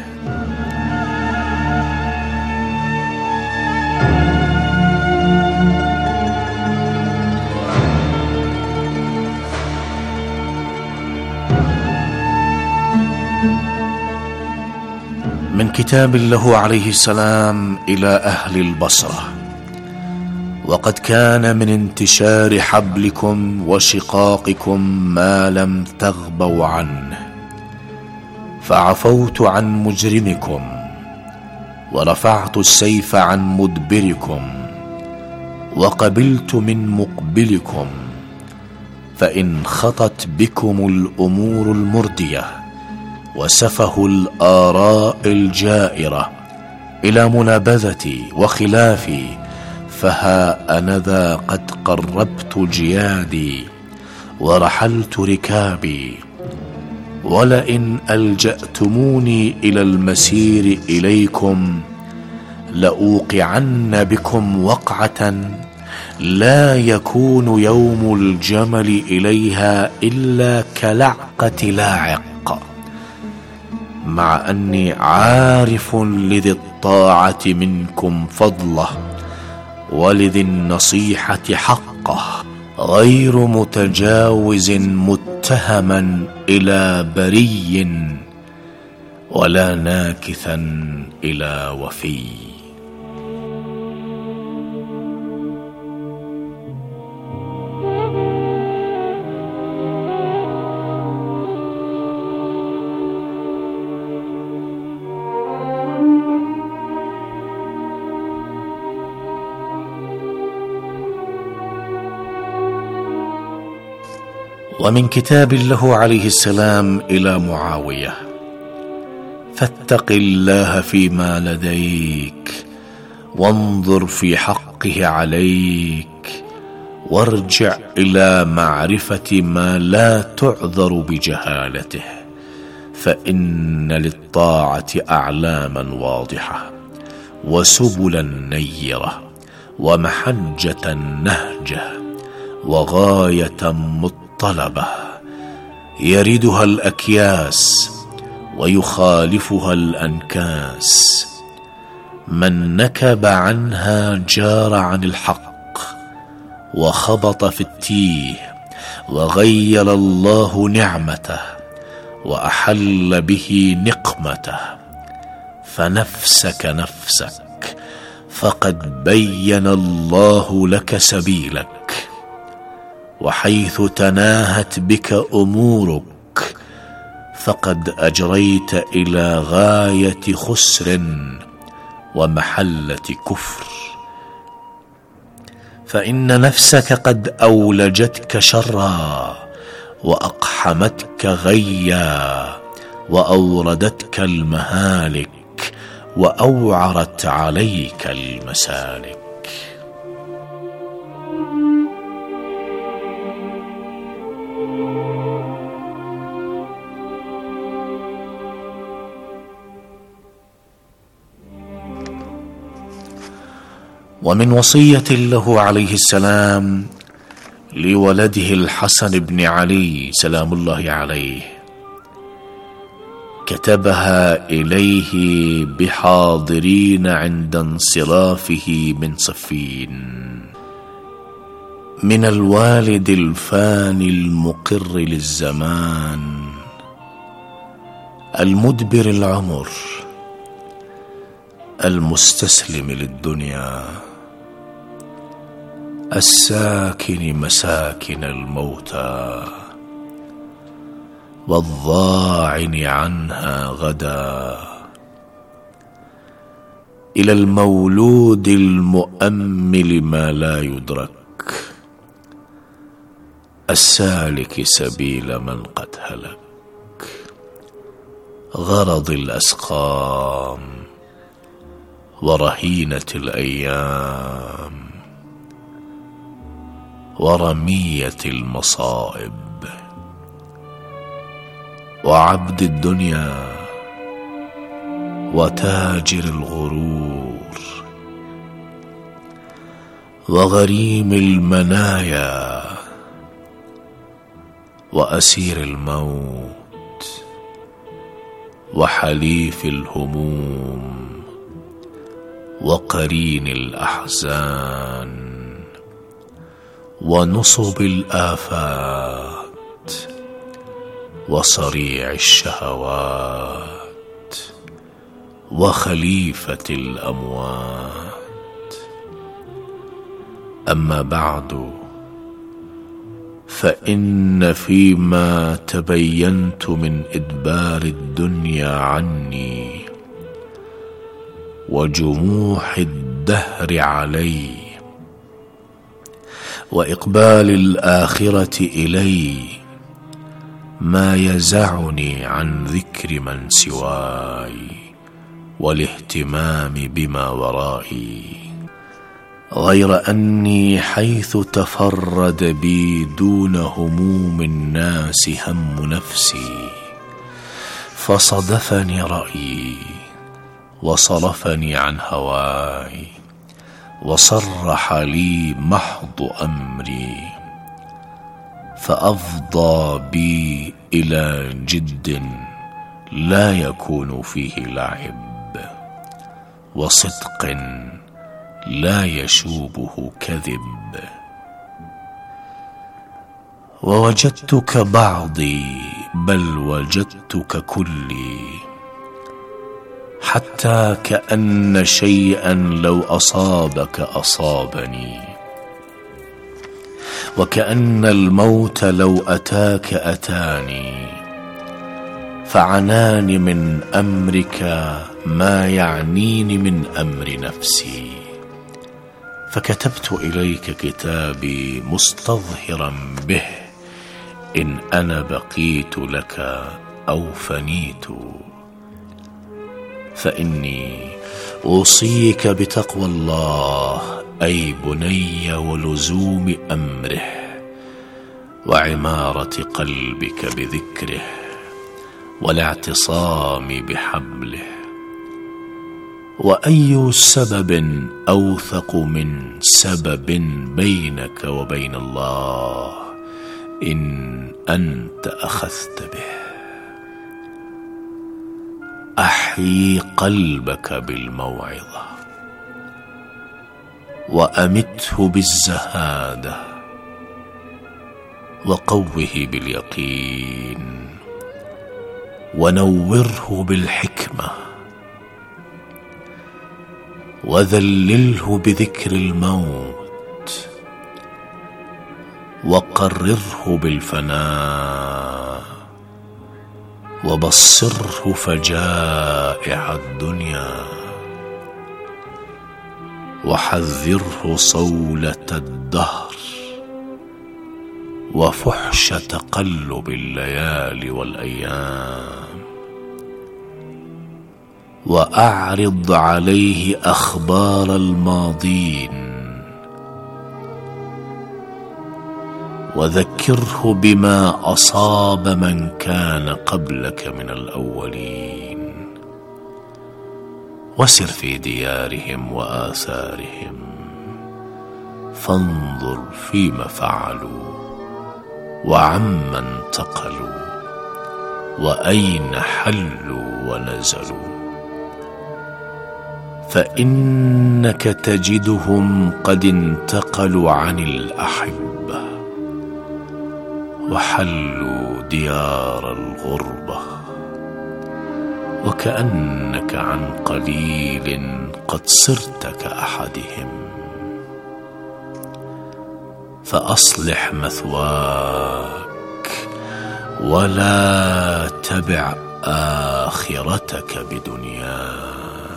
من كتاب له عليه السلام إلى أهل البصرة: وقد كان من انتشار حبلكم وشقاقكم ما لم تغبوا عنه، فعفوت عن مجرمكم ورفعت السيف عن مدبركم وقبلت من مقبلكم، فإن خطت بكم الأمور المردية وسفه الآراء الجائرة إلى منابذتي وخلافي، فها أنذا قد قربت جيادي ورحلت ركابي، ولئن ألجأتموني إلى المسير إليكم لأوقعن بكم وقعة لا يكون يوم الجمل إليها إلا كلعقة لاعق، مع أني عارف لذي الطاعة منكم فضله ولذي النصيحة حقه، غير متجاوز متهما إلى بري ولا ناكثا إلى وفي. ومن كتاب له عليه السلام إلى معاوية: فاتق الله فيما لديك وانظر في حقه عليك، وارجع إلى معرفة ما لا تعذر بجهالته، فإن للطاعة أعلاما واضحة وسبلا نيرة ومحجة نهجة وغاية مطلبة يردها الأكياس ويخالفها الأنكاس. من نكب عنها جار عن الحق وخبط في التيه، وغير الله نعمته وأحل به نقمته. فنفسك نفسك، فقد بين الله لك سبيلك، وحيث تناهت بك أمورك فقد أجريت إلى غاية خسر ومحلة كفر. فإن نفسك قد أولجتك شرا وأقحمتك غيا وأوردتك المهالك وأوعرت عليك المسالك. ومن وصية له عليه السلام لولده الحسن بن علي سلام الله عليه، كتبها إليه بحاضرين عند انصرافه من صفين: من الوالد الفاني المقر للزمان، المدبر العمر، المستسلم للدنيا، الساكن مساكن الموتى، والضاعن عنها غدا، إلى المولود المؤمل ما لا يدرك، السالك سبيل من قد هلك، غرض الأسقام ورهينة الأيام ورمية المصائب، وعبد الدنيا وتاجر الغرور، وغريم المنايا وأسير الموت، وحليف الهموم، وقرين الأحزان، ونصب الآفات، وصريع الشهوات، وخليفة الأموات. أما بعد، فإن فيما تبينت من إدبار الدنيا عني وجموح الدهر علي وإقبال الآخرة إلي ما يزعني عن ذكر من سواي والاهتمام بما ورائي، غير أني حيث تفرد بي دون هموم الناس هم نفسي فصدفني رأيي وصرفني عن هواي، وصرح لي محض أمري، فأفضى بي إلى جد لا يكون فيه لعب، وصدق لا يشوبه كذب. ووجدتك بعضي بل وجدتك كلي، حتى كأن شيئا لو أصابك أصابني، وكأن الموت لو أتاك أتاني، فعناني من أمرك ما يعنيني من أمر نفسي، فكتبت إليك كتابي مستظهرا به إن أنا بقيت لك أو فنيت. فإني أوصيك بتقوى الله أي بني، ولزوم أمره، وعمارة قلبك بذكره، والاعتصام بحبله. وأي سبب أوثق من سبب بينك وبين الله إن أنت أخذت به. أحيي قلبك بالموعظة، وأمته بالزهادة، وقوه باليقين، ونوره بالحكمة، وذلله بذكر الموت، وقرره بالفناء، وبصره فجائع الدنيا، وحذره صولة الدهر، وفحش تقلب الليالي والأيام، وأعرض عليه أخبار الماضين، وذكره بما أصاب من كان قبلك من الأولين، وسر في ديارهم وآثارهم، فانظر فيما فعلوا، وعمن انتقلوا، وأين حلوا ونزلوا، فإنك تجدهم قد انتقلوا عن الأحبة، وحلوا ديار الغربة، وكأنك عن قليل قد صرت كأحدهم. فأصلح مثواك، ولا تبع آخرتك بدنياك.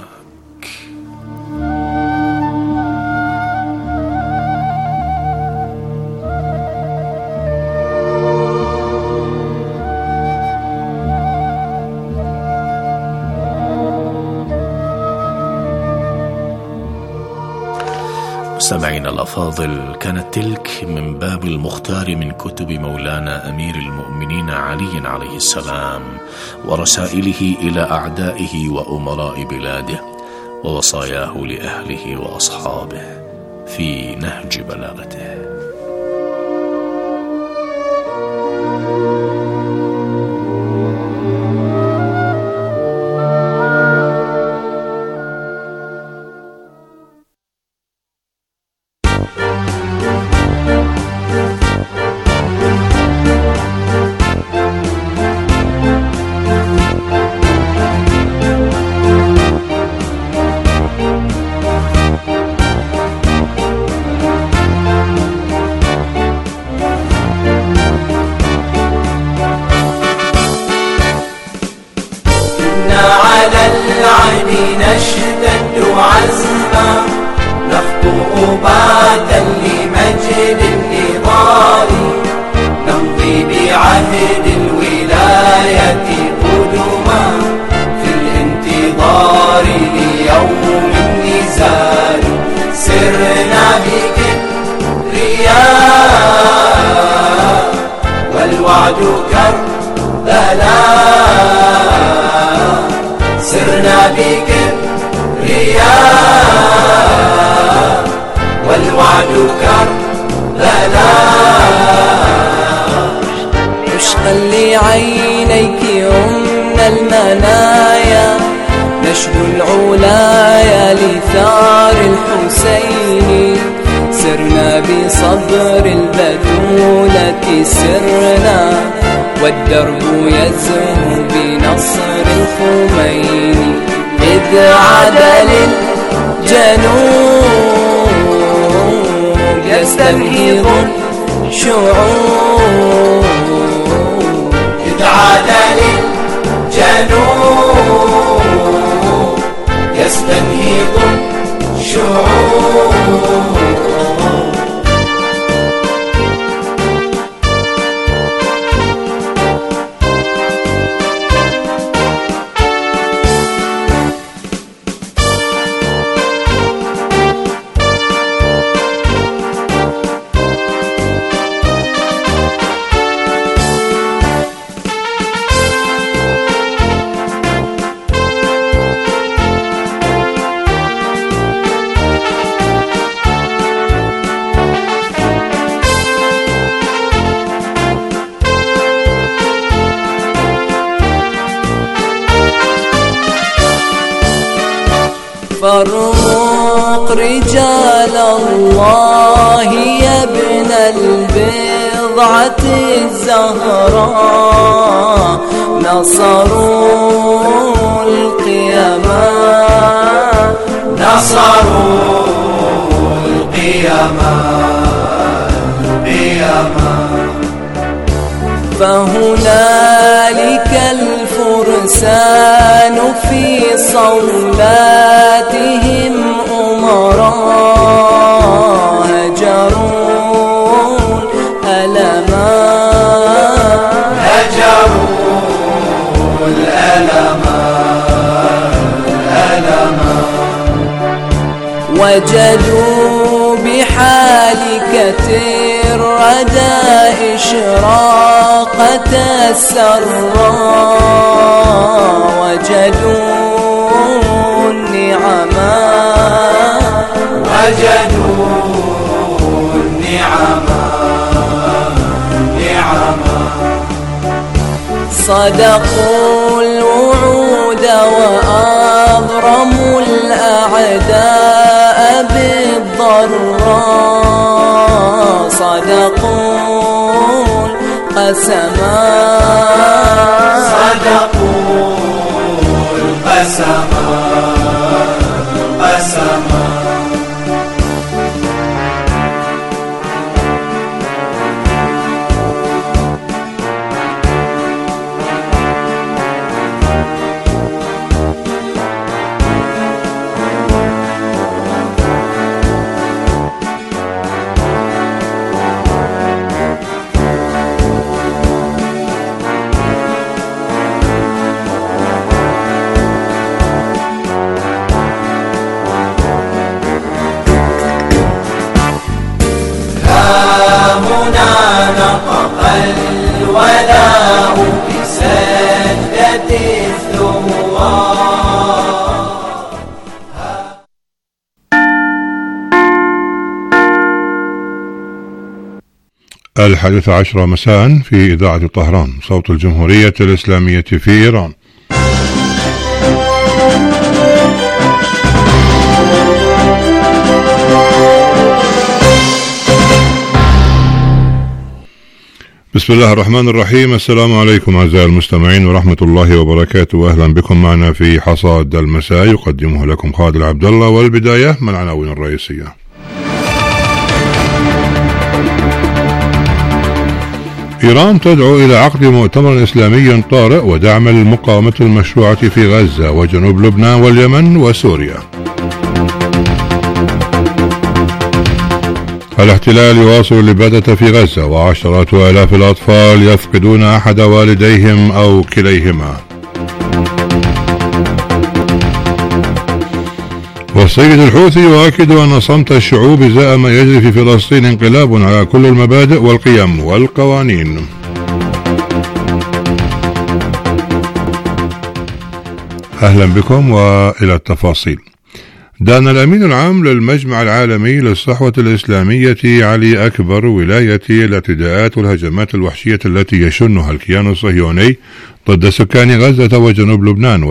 مستمعينا الأفاضل، كانت تلك من باب المختار من كتب مولانا أمير المؤمنين علي عليه السلام، ورسائله إلى أعدائه وأمراء بلاده، ووصاياه لأهله وأصحابه في نهج بلاغته. نشتد عزما نخطو بعدا لمجد النضال، نمضي بعهد الولاية قدما في الانتظار ليوم النزال. سرنا بكبرياء والوعد كربلاء، بكبرياء والوعد كربلاء مشقا لعينيك يمنى المنايا نشد العلايا لثار الحسين سرنا بصبر البتولة سرنا والدرب يزهو بنصر الخميني إذ عاد للجنوب يستنهض الشعوب إذ عاد للجنوب يستنهض الشعوب فارمق رجال الله يا ابن البضعة الزهراء نصروا القيامة نصروا القيامة القيامة فهنالك الفرسان في صولاتهم أمراء هجروا الألمان هجروا الألمان الألمان وجدوا بحالكة الردى إشراقة السراء وجدوا النعما وجدوا النعما نعما صدقوا الوعود وأضرموا الأعداء بالضراء صدقوا القسمان صدقوا القسمان القسمان الولاء بسجدة الثوار. الحادثة عشرة مساء في إذاعة طهران صوت الجمهورية الإسلامية في إيران. بسم الله الرحمن الرحيم. السلام عليكم أعزائي المستمعين ورحمة الله وبركاته، وأهلا بكم معنا في حصاد المساء يقدمه لكم خالد عبد الله. والبداية من العناوين الرئيسية. إيران تدعو إلى عقد مؤتمر إسلامي طارئ ودعم المقاومة المشروعة في غزة وجنوب لبنان واليمن وسوريا. الاحتلال يواصل الإبادة في غزة وعشرات آلاف الأطفال يفقدون أحد والديهم أو كليهما. والسيد الحوثي يؤكد أن صمت الشعوب إزاء ما يجري في فلسطين انقلاب على كل المبادئ والقيم والقوانين. أهلا بكم وإلى التفاصيل. دان الأمين العام للمجمع العالمي للصحوة الإسلامية علي أكبر ولاية الاعتداءات والهجمات الوحشية التي يشنها الكيان الصهيوني ضد سكان غزة وجنوب لبنان